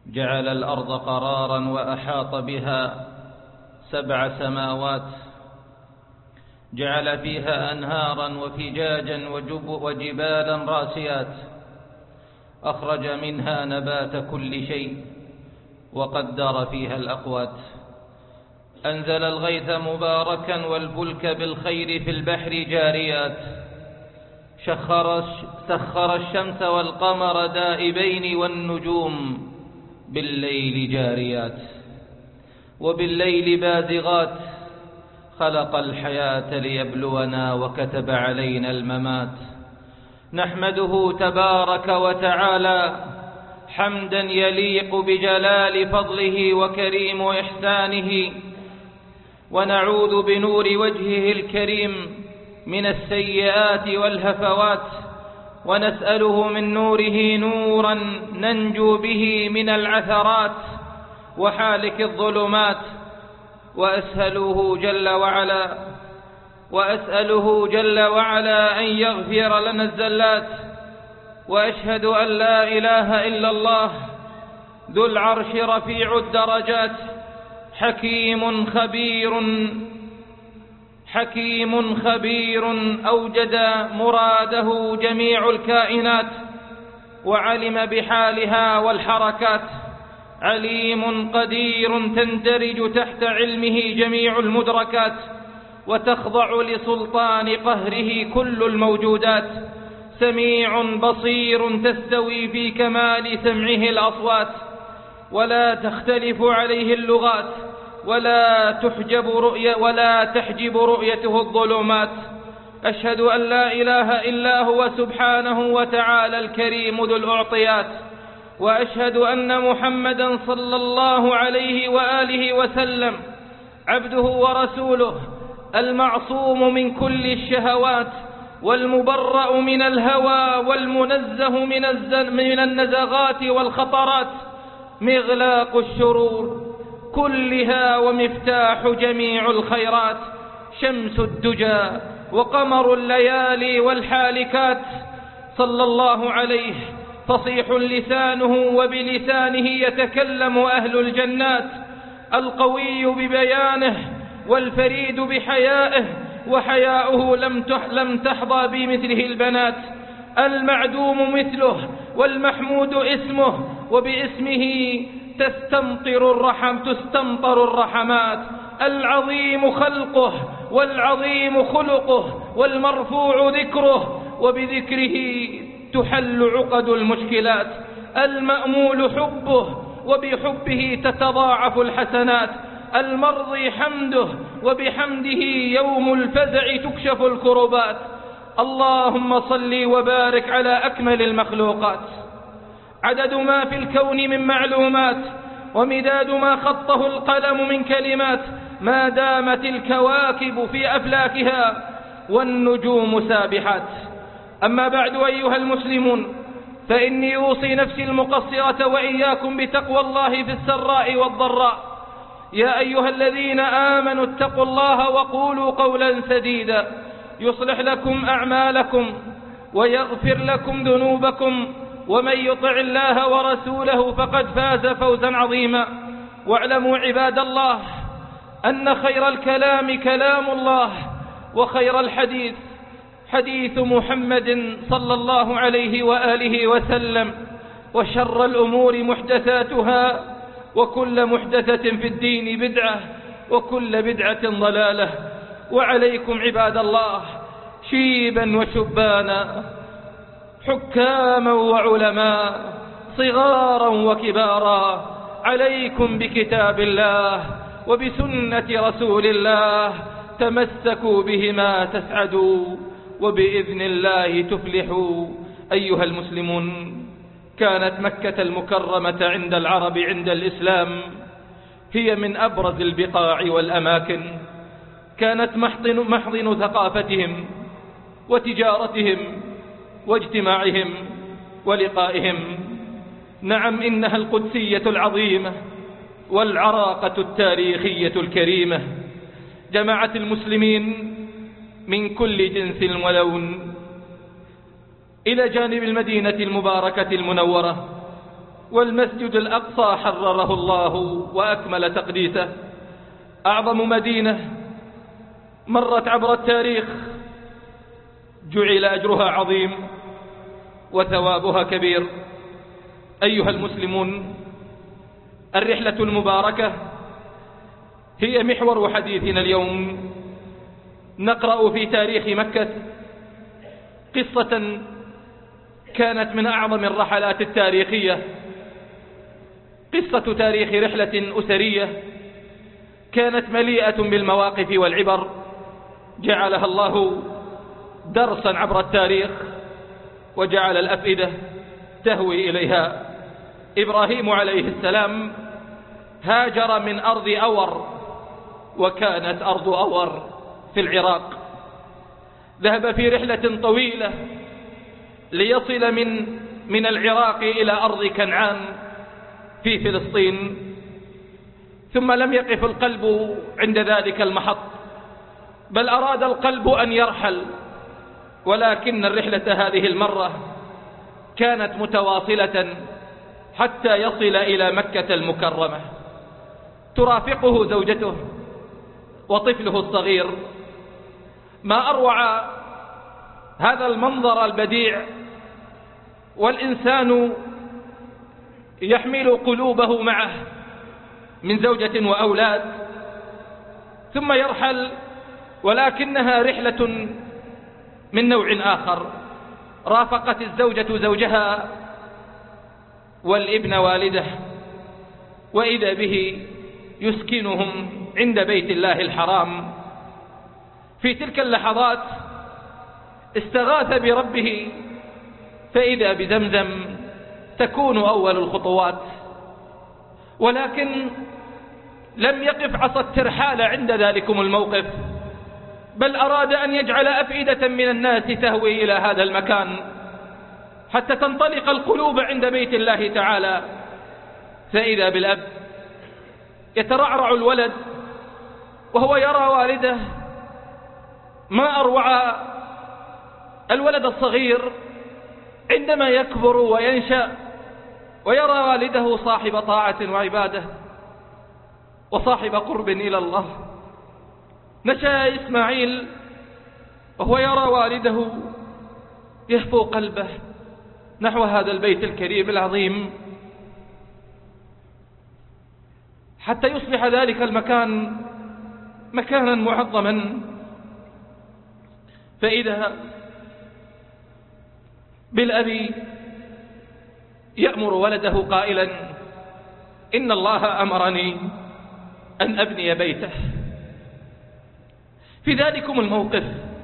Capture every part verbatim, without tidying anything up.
جعل الأرض قرارا وأحاط بها سبع سماوات، جعل فيها أنهارا وفجاجا وجبالا راسيات، أخرج منها نبات كل شيء وقدر فيها الأقوات، أنزل الغيث مباركا والفلك بالخير في البحر جاريات، سخر سخر الشمس والقمر دائبين والنجوم بالليل جاريات، وبالليل بازغات، خلق الحياة ليبلونا وكتب علينا الممات. نحمده تبارك وتعالى حمدا يليق بجلال فضله وكريم إحسانه، ونعوذ بنور وجهه الكريم من السيئات والهفوات، ونسأله من نوره نورا ننجو به من العثرات وحالك الظلمات، وأسأله جل وعلا وأسأله جل وعلا أن يغفر لنا الزلات. وأشهد أن لا إله إلا الله ذو العرش رفيع الدرجات، حكيم خبير حكيم خبير أوجد مراده جميع الكائنات، وعلم بحالها والحركات، عليم قدير تندرج تحت علمه جميع المدركات، وتخضع لسلطان قهره كل الموجودات، سميع بصير تستوي في كمال سمعه الأصوات، ولا تختلف عليه اللغات، ولا تحجب رؤية ولا تحجب رؤيته الظلمات. أشهد أن لا إله إلا هو سبحانه وتعالى الكريم ذو الأعطيات، وأشهد أن محمدا صلى الله عليه وآله وسلم عبده ورسوله، المعصوم من كل الشهوات، والمبرأ من الهوى، والمنزه من, من النزغات والخطرات، مغلاق الشرور كلها ومفتاح جميع الخيرات، شمس الدجى وقمر الليالي والحالكات، صلى الله عليه فصيح لسانه وبلسانه يتكلم أهل الجنات، القوي ببيانه والفريد بحيائه، وحياؤه لم لم تحظى بمثله البنات، المعدوم مثله والمحمود اسمه، وباسمه تستمطر الرحم تستمطر الرحمات، العظيم خلقه والعظيم خلقه والمرفوع ذكره، وبذكره تحل عقد المشكلات، المأمول حبه وبحبه تتضاعف الحسنات، المرضي حمده وبحمده يوم الفزع تكشف الكربات. اللهم صل وبارك على أكمل المخلوقات، عدد ما في الكون من معلومات، ومداد ما خطه القلم من كلمات، ما دامت الكواكب في أفلاكها والنجوم سابحات. أما بعد أيها المسلمون، فإني أوصي نفسي المقصرة وإياكم بتقوى الله في السراء والضراء. يا أيها الذين آمنوا اتقوا الله وقولوا قولا سديدا يصلح لكم أعمالكم ويغفر لكم ذنوبكم، ومن يطع الله ورسوله فقد فاز فوزا عظيما. واعلموا عباد الله أن خير الكلام كلام الله، وخير الحديث حديث محمد صلى الله عليه وآله وسلم، وشر الأمور محدثاتها، وكل محدثة في الدين بدعة، وكل بدعة ضلالة. وعليكم عباد الله شيبا وشبانا، حكاما وعلماء، صغارا وكبارا، عليكم بكتاب الله وبسنة رسول الله، تمسكوا بهما تسعدوا وبإذن الله تفلحوا. أيها المسلمون، كانت مكة المكرمة عند العرب عند الإسلام هي من أبرز البقاع والأماكن، كانت محضن, محضن ثقافتهم وتجارتهم واجتماعهم ولقائهم. نعم، إنها القدسية العظيمة والعراقة التاريخية الكريمة، جمعت المسلمين من كل جنس ولون إلى جانب المدينة المباركة المنورة، والمسجد الأقصى حرره الله وأكمل تقديسه، أعظم مدينة مرت عبر التاريخ جعل أجرها عظيم وثوابها كبير. أيها المسلمون، الرحلة المباركة هي محور حديثنا اليوم. نقرأ في تاريخ مكة قصة كانت من أعظم الرحلات التاريخية، قصة تاريخ رحلة أسرية كانت مليئة بالمواقف والعبر، جعلها الله درسا عبر التاريخ وجعل الأفئدة تهوي إليها. إبراهيم عليه السلام هاجر من أرض أور، وكانت أرض أور في العراق، ذهب في رحلة طويلة ليصل من من العراق إلى أرض كنعان في فلسطين، ثم لم يقف القلب عند ذلك المحط، بل أراد القلب أن يرحل، ولكن الرحلة هذه المرة كانت متواصلة حتى يصل إلى مكة المكرمة، ترافقه زوجته وطفله الصغير. ما أروع هذا المنظر البديع، والإنسان يحمل قلوبه معه من زوجة وأولاد، ثم يرحل، ولكنها رحلة من نوع آخر. رافقت الزوجة زوجها والابن والده، وإذا به يسكنهم عند بيت الله الحرام. في تلك اللحظات استغاث بربه، فإذا بزمزم تكون أول الخطوات، ولكن لم يقف عصا الترحال عند ذلكم الموقف، بل أراد أن يجعل أفئدة من الناس تهوي إلى هذا المكان حتى تنطلق القلوب عند بيت الله تعالى. فإذا بالأب يترعرع الولد وهو يرى والده. ما أروع الولد الصغير عندما يكبر وينشأ ويرى والده صاحب طاعة وعبادة وصاحب قرب إلى الله. نشأ إسماعيل وهو يرى والده يهفو قلبه نحو هذا البيت الكريم العظيم، حتى يصبح ذلك المكان مكانا معظما. فإذا بالأبي يأمر ولده قائلا: إن الله أمرني أن أبني بيته. في ذلكم الموقف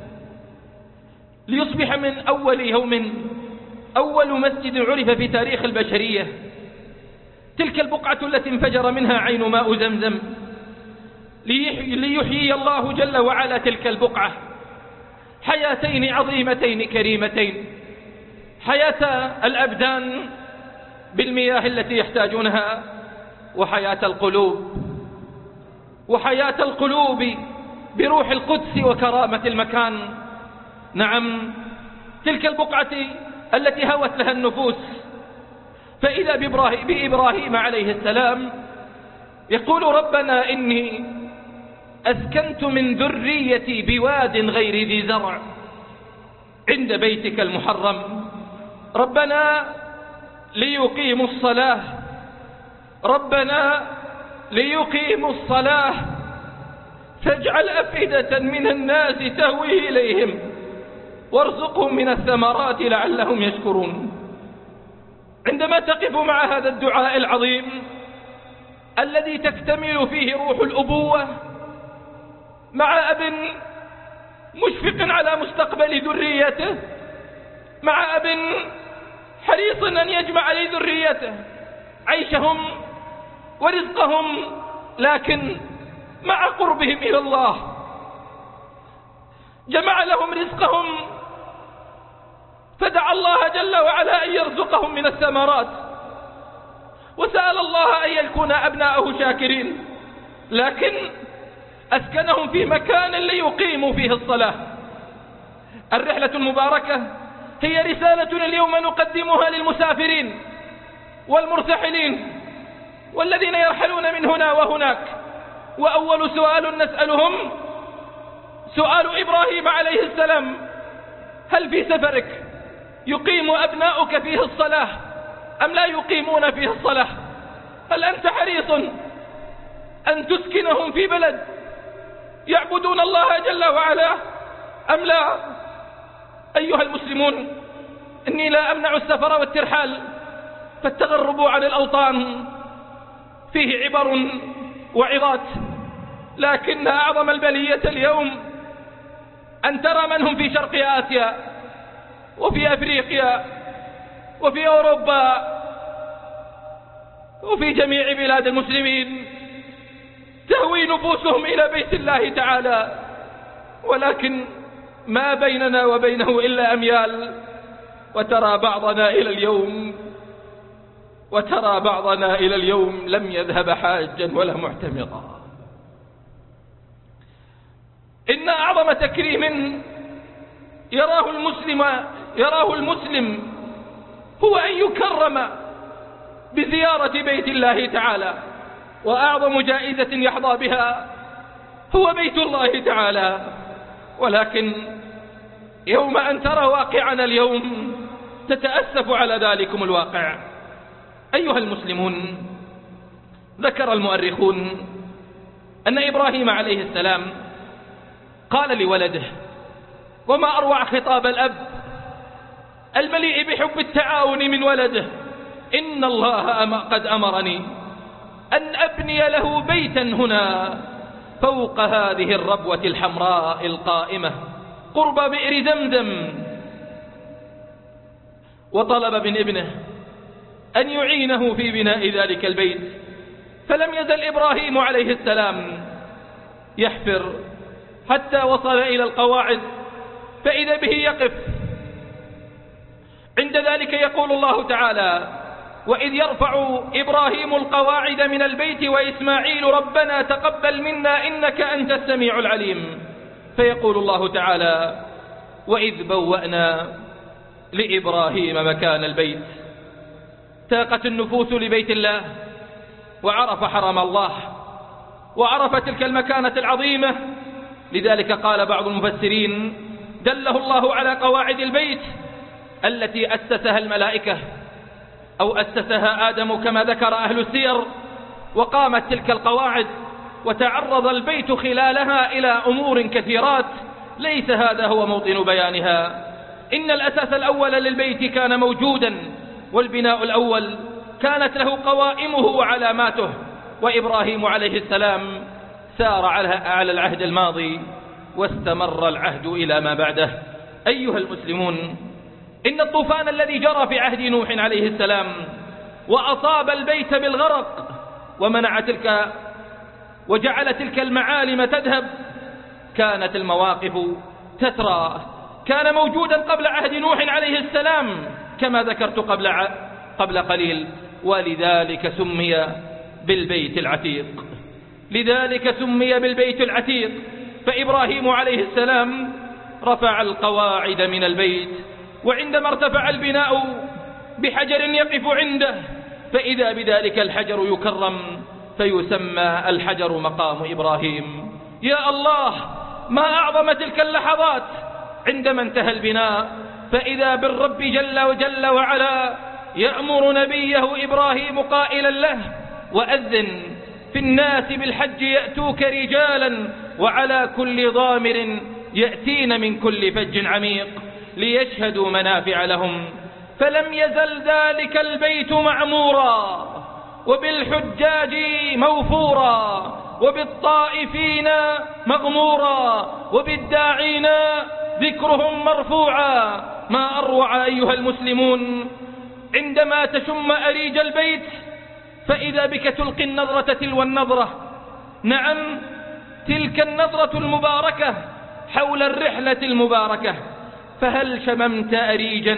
ليصبح من أول يوم أول مسجد عرف في تاريخ البشرية، تلك البقعة التي انفجر منها عين ماء زمزم، ليحيي الله جل وعلا تلك البقعة حياتين عظيمتين كريمتين: حياة الأبدان بالمياه التي يحتاجونها، وحياة القلوب وحياة القلوب بروح القدس وكرامة المكان. نعم، تلك البقعة التي هوت لها النفوس. فإذا بإبراهيم عليه السلام يقول: ربنا إني أسكنت من ذريتي بواد غير ذي زرع عند بيتك المحرم، ربنا ليقيموا الصلاة ربنا ليقيموا الصلاة فاجعل أفئدة من الناس تهوي إليهم وارزقهم من الثمرات لعلهم يشكرون. عندما تقف مع هذا الدعاء العظيم الذي تكتمل فيه روح الأبوة، مع أب مشفق على مستقبل ذريته، مع أب حريص أن يجمع لذريته عيشهم ورزقهم، لكن مع قربهم إلى الله جمع لهم رزقهم، فدعا الله جل وعلا أن يرزقهم من الثمرات، وسأل الله أن يكون أبناءه شاكرين، لكن أسكنهم في مكان ليقيموا فيه الصلاة. الرحلة المباركة هي رسالة اليوم نقدمها للمسافرين والمرتحلين والذين يرحلون من هنا وهناك. وأول سؤال نسألهم سؤال إبراهيم عليه السلام: هل في سفرك يقيم أبناؤك فيه الصلاة أم لا يقيمون فيه الصلاة؟ هل أنت حريص أن تسكنهم في بلد يعبدون الله جل وعلا أم لا؟ أيها المسلمون، إني لا أمنع السفر والترحال، فالتغرب عن الأوطان فيه عبر وعظات، لكن أعظم البلية اليوم أن ترى من هم في شرق آسيا وفي أفريقيا وفي أوروبا وفي جميع بلاد المسلمين تهوي نفوسهم إلى بيت الله تعالى، ولكن ما بيننا وبينه إلا أميال. وترى بعضنا إلى اليوم وترى بعضنا إلى اليوم لم يذهب حاجا ولا معتمرا. إن أعظم تكريم يراه المسلم يراه المسلم هو أن يكرم بزيارة بيت الله تعالى، وأعظم جائزة يحظى بها هو بيت الله تعالى. ولكن يوم أن ترى واقعنا اليوم تتأسف على ذلكم الواقع. أيها المسلمون، ذكر المؤرخون أن إبراهيم عليه السلام قال لولده، وما أروع خطاب الأب المليء بحب التعاون من ولده: إن الله قد أمرني أن أبني له بيتا هنا فوق هذه الربوة الحمراء القائمة قرب بئر زمزم. وطلب من ابنه أن يعينه في بناء ذلك البيت، فلم يزل إبراهيم عليه السلام يحفر حتى وصل إلى القواعد، فإذا به يقف. عند ذلك يقول الله تعالى: وإذ يرفع إبراهيم القواعد من البيت وإسماعيل ربنا تقبل منا إنك أنت السميع العليم. فيقول الله تعالى: وإذ بوأنا لإبراهيم مكان البيت. تاقت النفوس لبيت الله وعرف حرم الله وعرف تلك المكانة العظيمة. لذلك قال بعض المفسرين: دله الله على قواعد البيت التي أسسها الملائكة أو أسسها آدم كما ذكر أهل السير، وقامت تلك القواعد وتعرض البيت خلالها إلى أمور كثيرات ليس هذا هو موطن بيانها. إن الأساس الأول للبيت كان موجودا، والبناء الأول كانت له قوائمه وعلاماته، وإبراهيم عليه السلام سار على العهد الماضي واستمر العهد إلى ما بعده. أيها المسلمون، إن الطوفان الذي جرى في عهد نوح عليه السلام وأصاب البيت بالغرق ومنع تلك وجعل تلك المعالم تذهب، كانت المواقف تترى، كان موجودا قبل عهد نوح عليه السلام كما ذكرت قبل ع... قبل قليل، ولذلك سمي بالبيت العتيق. لذلك سمي بالبيت العتيق. فإبراهيم عليه السلام رفع القواعد من البيت، وعندما ارتفع البناء بحجر يقف عنده فإذا بذلك الحجر يكرم فيسمى الحجر مقام إبراهيم. يا الله، ما أعظم تلك اللحظات عندما انتهى البناء، فإذا بالرب جل وجل وعلا يأمر نبيه إبراهيم قائلا له: وأذن في الناس بالحج يأتوك رجالا وعلى كل ضامر يأتين من كل فج عميق ليشهدوا منافع لهم. فلم يزل ذلك البيت معمورا وبالحجاج موفورا وبالطائفين مغمورا وبالداعين ذكرهم مرفوعا. ما أروع أيها المسلمون عندما تشم أريج البيت فإذا بك تلقي النظرة تلو النظرة. نعم، تلك النظرة المباركة حول الرحلة المباركة. فهل شممت أريجا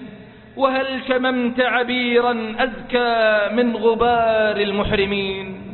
وهل شممت عبيرا أزكى من غبار المحرمين؟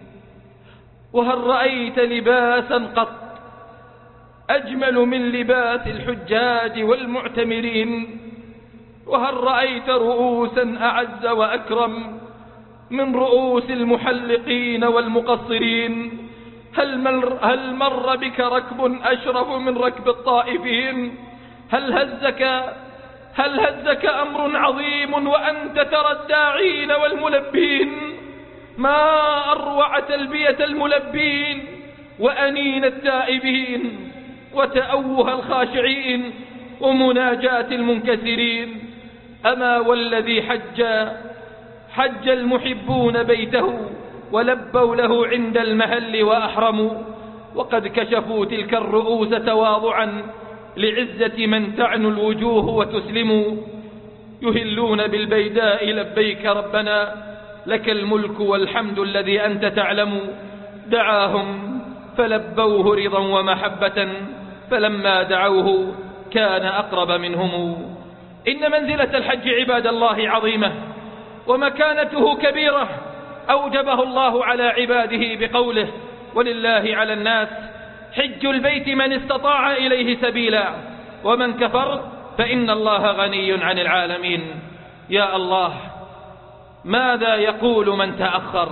وهل رأيت لباسا قط أجمل من لباس الحجاج والمعتمرين؟ وهل رأيت رؤوسا أعز وأكرم من رؤوس المحلقين والمقصرين؟ هل مر, هل مر بك ركب أشرف من ركب الطائفين؟ هل هزك هل هزك أمر عظيم وأنت ترى الداعين والملبين؟ ما أروع تلبية الملبين وأنين التائبين وتأوه الخاشعين ومناجاة المنكسرين. أما والذي حج حج المحبون بيته ولبوا له عند المهل وأحرموا، وقد كشفوا تلك الرؤوس تواضعا لعزة من تعنو الوجوه وتسلم. يهلون بالبيداء لبيك ربنا لك الملك والحمد الذي أنت تعلم. دعاهم فلبوه رضا ومحبة، فلما دعوه كان أقرب منهم. إن منزلة الحج عباد الله عظيمة ومكانته كبيرة، أوجبه الله على عباده بقوله: ولله على الناس حج البيت من استطاع إليه سبيلا ومن كفر فإن الله غني عن العالمين. يا الله، ماذا يقول من تأخر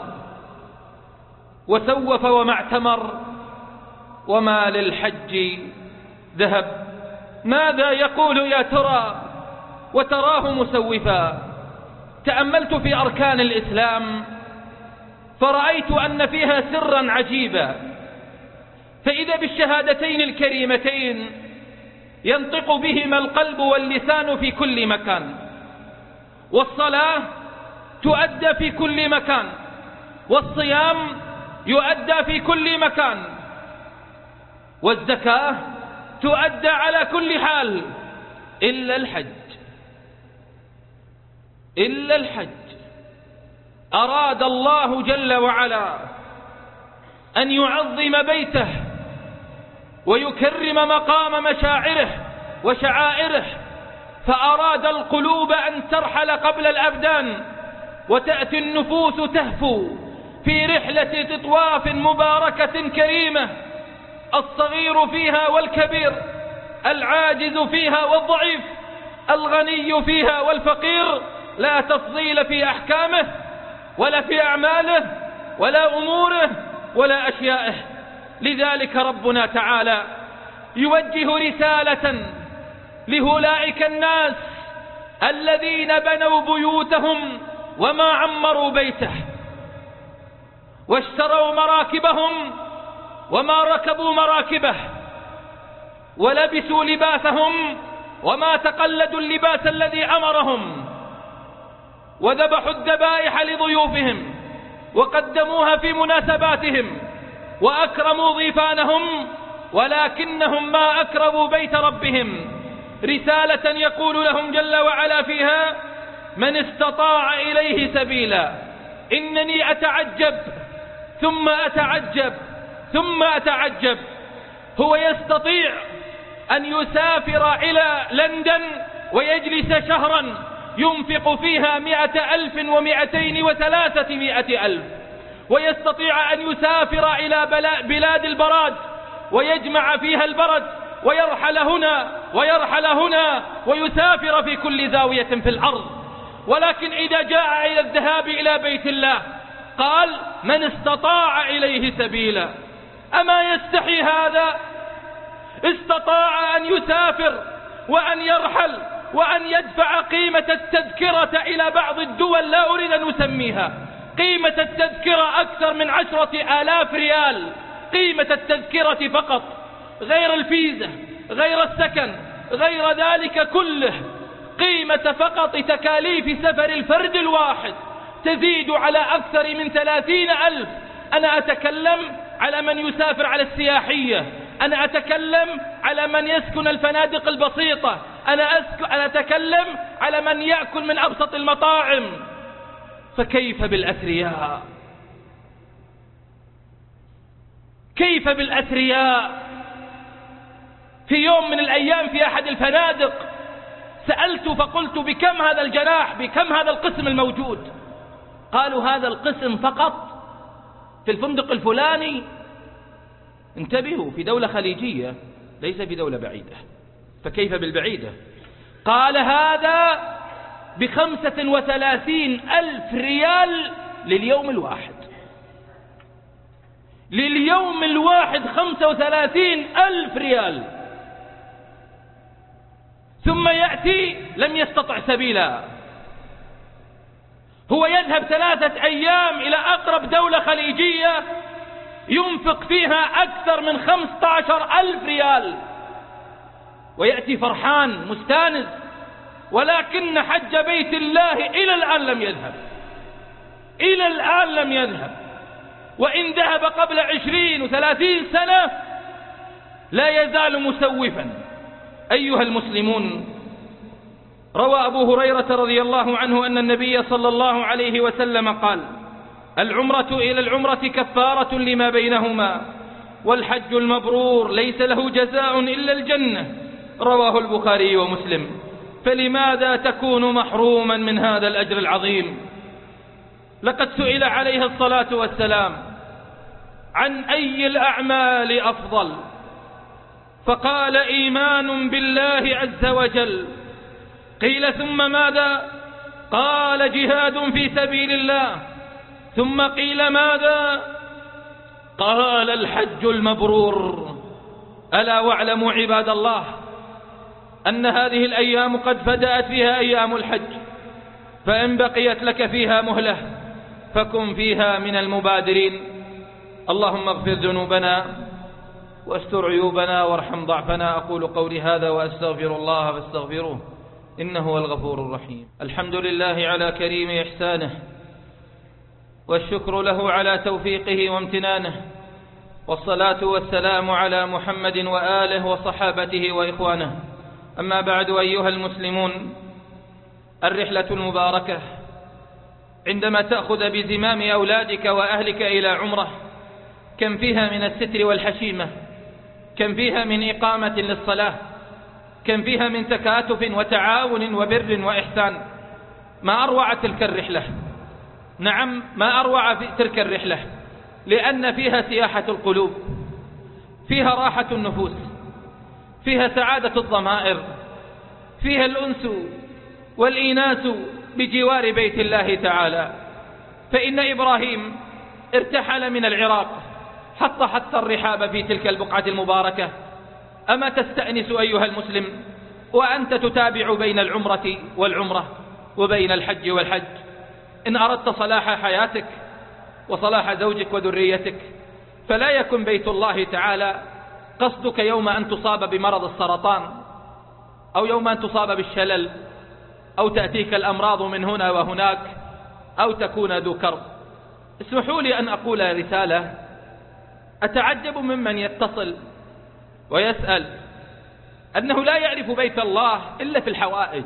وسوف وما اعتمر وما للحج ذهب؟ ماذا يقول يا ترى وتراه مسوفا؟ تأملت في أركان الإسلام فرأيت أن فيها سرا عجيبا، فإذا بالشهادتين الكريمتين ينطق بهما القلب واللسان في كل مكان، والصلاة تؤدى في كل مكان، والصيام يؤدى في كل مكان، والزكاة تؤدى على كل حال إلا الحج. إلا الحج أراد الله جل وعلا أن يعظم بيته ويكرم مقام مشاعره وشعائره، فأراد القلوب أن ترحل قبل الأبدان، وتأتي النفوس تهفو في رحلة تطواف مباركة كريمة، الصغير فيها والكبير، العاجز فيها والضعيف، الغني فيها والفقير، لا تفضيل في أحكامه ولا في أعماله ولا أموره ولا أشيائه. لذلك ربنا تعالى يوجه رسالة لأولئك الناس الذين بنوا بيوتهم وما عمروا بيته، واشتروا مراكبهم وما ركبوا مراكبه، ولبسوا لباسهم وما تقلدوا اللباس الذي أمرهم، وذبحوا الذبائح لضيوفهم وقدموها في مناسباتهم وأكرموا ضيفانهم، ولكنهم ما أكرموا بيت ربهم. رسالة يقول لهم جل وعلا فيها: من استطاع إليه سبيلا. إنني أتعجب ثم أتعجب ثم أتعجب، هو يستطيع أن يسافر إلى لندن ويجلس شهرا ينفق فيها مئة ألف ومئتين وثلاثمائة ألف، ويستطيع أن يسافر إلى بلاد البراد ويجمع فيها البرد ويرحل هنا ويرحل هنا ويسافر في كل زاوية في الأرض، ولكن إذا جاء إلى الذهاب إلى بيت الله قال: من استطاع إليه سبيلا. أما يستحي هذا؟ استطاع أن يسافر وأن يرحل وأن يدفع قيمة التذكرة إلى بعض الدول، لا أريد أن أسميها، قيمة التذكرة أكثر من عشرة آلاف ريال، قيمة التذكرة فقط، غير الفيزا، غير السكن، غير ذلك كله، قيمة فقط تكاليف سفر الفرد الواحد تزيد على أكثر من ثلاثين ألف. أنا أتكلم على من يسافر على السياحية، أنا أتكلم على من يسكن الفنادق البسيطة، أنا, أسك... أنا أتكلم على من يأكل من أبسط المطاعم. فكيف بالأثرياء؟ كيف بالأثرياء؟ في يوم من الأيام في أحد الفنادق سألت فقلت: بكم هذا الجناح؟ بكم هذا القسم الموجود؟ قالوا: هذا القسم فقط في الفندق الفلاني. انتبهوا، في دولة خليجية ليس في دولة بعيدة، فكيف بالبعيدة؟ قال: هذا بخمسة وثلاثين ألف ريال لليوم الواحد. لليوم الواحد خمسة وثلاثين ألف ريال. ثم يأتي لم يستطع سبيلا، هو يذهب ثلاثة أيام إلى أقرب دولة خليجية ينفق فيها أكثر من خمسة عشر ألف ريال، ويأتي فرحان مستانس، ولكن حج بيت الله إلى الآن لم يذهب، إلى الآن لم يذهب. وإن ذهب قبل عشرين وثلاثين سنة لا يزال مسوفا. أيها المسلمون، روى أبو هريرة رضي الله عنه أن النبي صلى الله عليه وسلم قال: العمرة إلى العمرة كفارة لما بينهما، والحج المبرور ليس له جزاء إلا الجنة. رواه البخاري ومسلم. فلماذا تكون محروما من هذا الأجر العظيم؟ لقد سئل عليه الصلاة والسلام عن أي الأعمال أفضل، فقال: إيمان بالله عز وجل. قيل: ثم ماذا؟ قال: جهاد في سبيل الله. ثم قيل: ماذا؟ قال: الحج المبرور. ألا واعلموا عباد الله أن هذه الأيام قد بدأت فيها أيام الحج، فإن بقيت لك فيها مهلة فكن فيها من المبادرين. اللهم اغفر ذنوبنا واستر عيوبنا وارحم ضعفنا. أقول قولي هذا وأستغفر الله فاستغفروه إنه هو الغفور الرحيم. الحمد لله على كريم إحسانه، والشكر له على توفيقه وامتنانه، والصلاة والسلام على محمد وآله وصحابته وإخوانه. أما بعد، أيها المسلمون، الرحلة المباركة عندما تأخذ بزمام أولادك وأهلك إلى عمره كم فيها من الستر والحشيمة، كم فيها من إقامة للصلاة، كم فيها من تكاتف وتعاون وبر وإحسان. ما أروع تلك الرحلة، نعم ما أروع في تلك الرحلة، لأن فيها سياحة القلوب، فيها راحة النفوس، فيها سعادة الضمائر، فيها الأنس والإيناس بجوار بيت الله تعالى. فإن إبراهيم ارتحل من العراق حتى حتى الرحاب في تلك البقعة المباركة. أما تستأنس أيها المسلم وأنت تتابع بين العمرة والعمرة وبين الحج والحج؟ إن أردت صلاح حياتك وصلاح زوجك وذريتك فلا يكن بيت الله تعالى قصدك يوم أن تصاب بمرض السرطان، أو يوم أن تصاب بالشلل، أو تأتيك الأمراض من هنا وهناك، أو تكون ذو كرب. اسمحوا لي أن أقول رسالة. أتعجب ممن يتصل ويسأل أنه لا يعرف بيت الله إلا في الحوائج،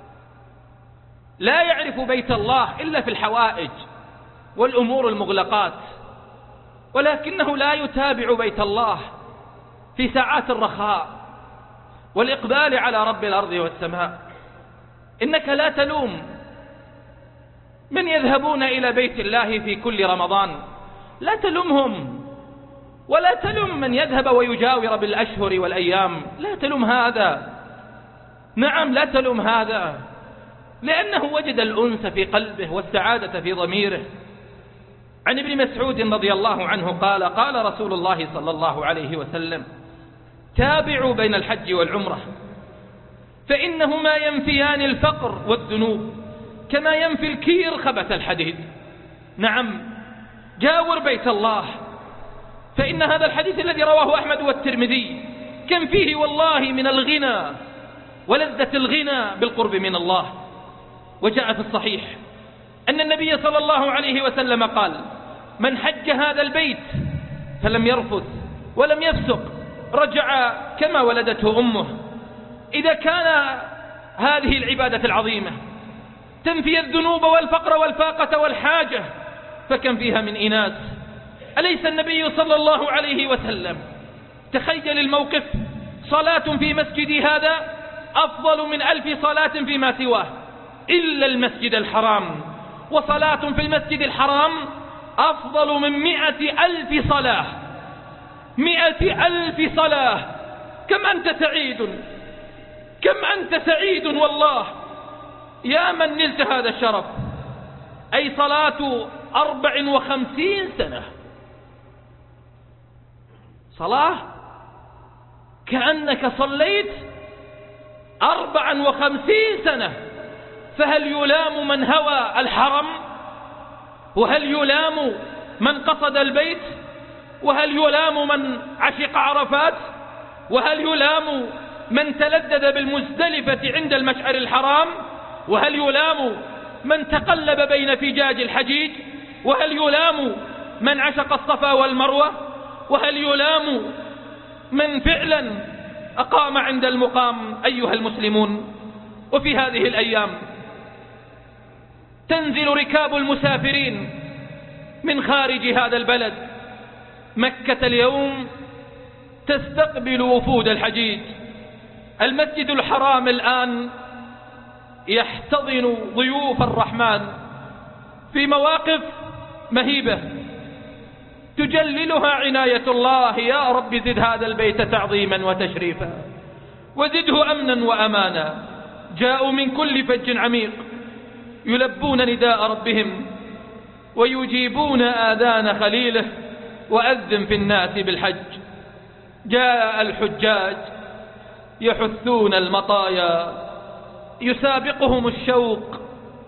لا يعرف بيت الله إلا في الحوائج والأمور المغلقات، ولكنه لا يتابع بيت الله في ساعات الرخاء والإقبال على رب الأرض والسماء. إنك لا تلوم من يذهبون إلى بيت الله في كل رمضان، لا تلومهم، ولا تلم من يذهب ويجاور بالأشهر والأيام، لا تلوم هذا. نعم لا تلوم هذا، لأنه وجد الأنس في قلبه والسعادة في ضميره. عن ابن مسعود رضي الله عنه قال: قال رسول الله صلى الله عليه وسلم: تابعوا بين الحج والعمرة، فإنهما ينفيان الفقر والذنوب كما ينفي الكير خبث الحديد. نعم جاور بيت الله، فإن هذا الحديث الذي رواه أحمد والترمذي كم فيه والله من الغنى ولذة الغنى بالقرب من الله. وجاء في الصحيح أن النبي صلى الله عليه وسلم قال: من حج هذا البيت فلم يرفث ولم يفسق رجع كما ولدته أمه. إذا كان هذه العبادة العظيمة تنفي الذنوب والفقر والفاقة والحاجة، فكم فيها من إناس. أليس النبي صلى الله عليه وسلم، تخيل الموقف، صلاة في مسجدي هذا أفضل من ألف صلاة فيما سواه إلا المسجد الحرام، وصلاة في المسجد الحرام أفضل من مئة ألف صلاة. مئة ألف صلاة. كم أنت سعيد، كم أنت سعيد والله يا من نلت هذا الشرف، أي صلاة أربع وخمسين سنة، صلاة كأنك صليت أربعا وخمسين سنة. فهل يلام من هوى الحرم؟ وهل يلام من قصد البيت؟ وهل يلام من عشق عرفات؟ وهل يلام من تلذذ بالمزدلفة عند المشعر الحرام؟ وهل يلام من تقلب بين فجاج الحجيج؟ وهل يلام من عشق الصفا والمروة؟ وهل يلام من فعلا أقام عند المقام؟ أيها المسلمون، وفي هذه الأيام تنزل ركاب المسافرين من خارج هذا البلد. مكة اليوم تستقبل وفود الحجيج. المسجد الحرام الآن يحتضن ضيوف الرحمن في مواقف مهيبة تجللها عناية الله. يا رب زد هذا البيت تعظيما وتشريفا، وزده أمنا وأمانا. جاءوا من كل فج عميق يلبون نداء ربهم ويجيبون آذان خليله، وأذن في الناس بالحج. جاء الحجاج يحثون المطايا، يسابقهم الشوق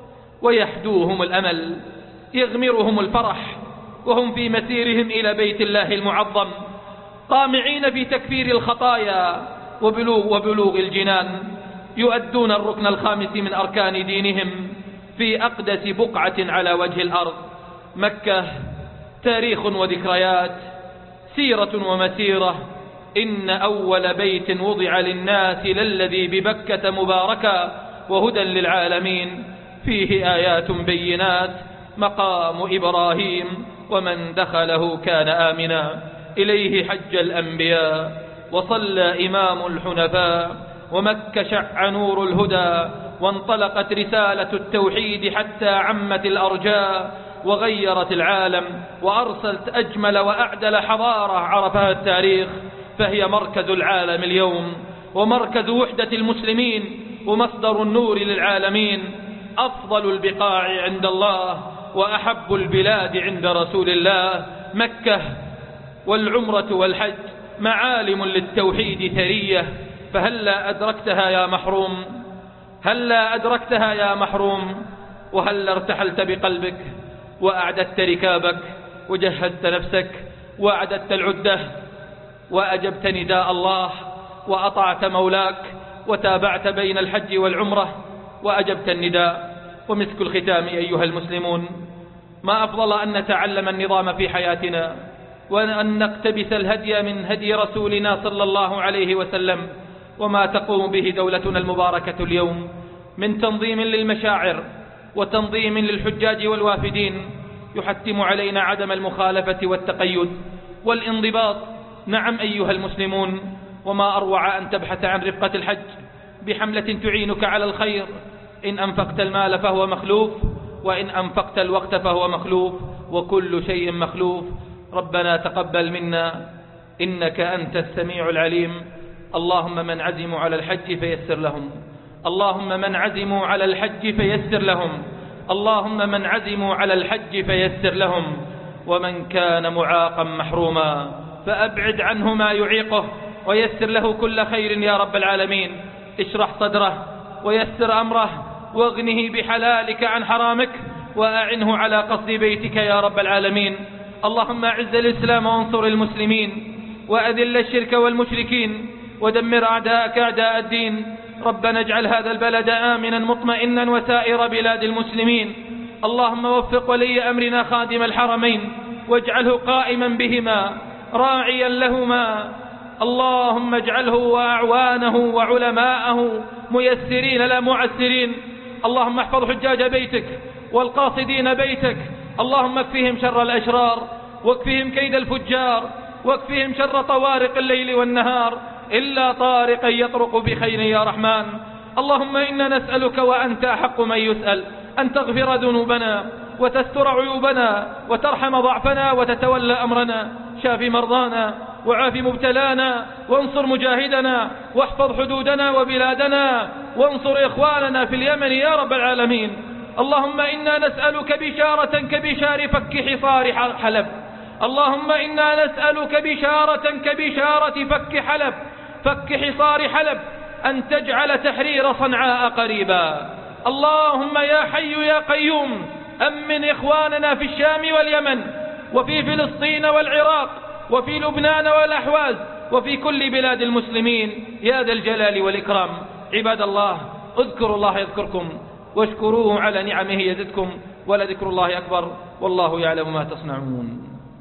ويحدوهم الأمل، يغمرهم الفرح وهم في مسيرهم إلى بيت الله المعظم، طامعين في تكفير الخطايا وبلوغ, وبلوغ الجنان. يؤدون الركن الخامس من أركان دينهم في أقدس بقعة على وجه الأرض. مكة تاريخ وذكريات، سيرة ومسيرة. إن أول بيت وضع للناس للذي ببكة مباركا وهدى للعالمين، فيه آيات بينات، مقام إبراهيم ومن دخله كان آمنا. إليه حج الأنبياء وصلى إمام الحنفاء، ومكة شع نور الهدى، وانطلقت رسالة التوحيد حتى عمت الأرجاء وغيرت العالم، وأرسلت أجمل وأعدل حضارة عرفها التاريخ. فهي مركز العالم اليوم، ومركز وحدة المسلمين، ومصدر النور للعالمين. أفضل البقاع عند الله وأحب البلاد عند رسول الله. مكة والعمرة والحج معالم للتوحيد ثرية، فهلا أدركتها يا محروم؟ هلا أدركتها يا محروم؟ وهلا ارتحلت بقلبك وأعددت ركابك وجهزت نفسك وأعددت العدة وأجبت نداء الله وأطعت مولاك وتابعت بين الحج والعمرة وأجبت النداء. ومسك الختام أيها المسلمون، ما أفضل أن نتعلم النظام في حياتنا، وأن نقتبس الهدي من هدي رسولنا صلى الله عليه وسلم. وما تقوم به دولتنا المباركة اليوم من تنظيم للمشاعر وتنظيم للحجاج والوافدين يحتم علينا عدم المخالفة والتقيد والانضباط. نعم أيها المسلمون، وما أروع أن تبحث عن رفقة الحج بحملة تعينك على الخير. إن أنفقت المال فهو مخلوف، وإن أنفقت الوقت فهو مخلوف، وكل شيء مخلوف. ربنا تقبل منا إنك أنت السميع العليم. اللهم من عزموا على الحج فيسر لهم، اللهم من عزموا على الحج فيسر لهم، اللهم من عزموا على الحج فيسر لهم. ومن كان معاقا محروما فأبعد عنه ما يعيقه، ويسر له كل خير يا رب العالمين. اشرح صدره ويسر أمره، واغنه بحلالك عن حرامك، وأعنه على قصد بيتك يا رب العالمين. اللهم أعز الإسلام وانصر المسلمين، وأذل الشرك والمشركين، ودمر أعداءك أعداء الدين. ربنا اجعل هذا البلد آمنا مطمئنا وسائر بلاد المسلمين. اللهم وفق ولي أمرنا خادم الحرمين، واجعله قائما بهما راعيا لهما. اللهم اجعله وأعوانه وعلماءه ميسرين لا معسرين. اللهم احفظ حجاج بيتك والقاصدين بيتك. اللهم اكفهم شر الأشرار، واكفهم كيد الفجار، واكفهم شر طوارق الليل والنهار، إلا طارقا يطرق بخير يا رحمن. اللهم إنا نسألك وأنت أحق من يسأل أن تغفر ذنوبنا وتستر عيوبنا وترحم ضعفنا وتتولى أمرنا. شاف مرضانا وعاف مبتلانا وانصر مجاهدنا واحفظ حدودنا وبلادنا وانصر إخواننا في اليمن يا رب العالمين. اللهم إنا نسألك بشارة كبشار فك حصار حلب. اللهم إنا نسألك بشارة كبشارة فك حلب فك حصار حلب أن تجعل تحرير صنعاء قريبا. اللهم يا حي يا قيوم أمن إخواننا في الشام واليمن وفي فلسطين والعراق وفي لبنان والأحواز وفي كل بلاد المسلمين يا ذا الجلال والإكرام. عباد الله، اذكروا الله يذكركم واشكروه على نعمه يزدكم، ولذكر الله أكبر، والله يعلم ما تصنعون.